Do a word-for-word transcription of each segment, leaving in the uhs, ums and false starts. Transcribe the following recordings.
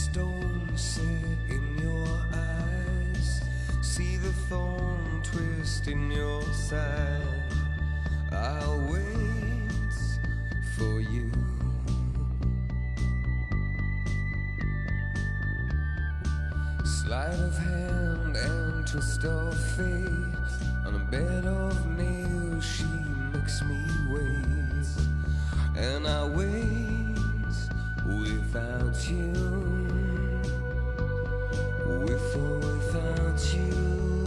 stone set in your eyes, see the thorn twist in your side. I'll wait for you. Sleight of hand and twist of fate, on a bed of nails she makes me wait. And I wait without you, with or without you,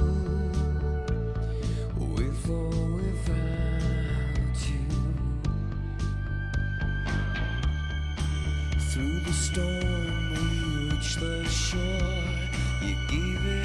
with or without you. Through the storm we reach the shore, you gave it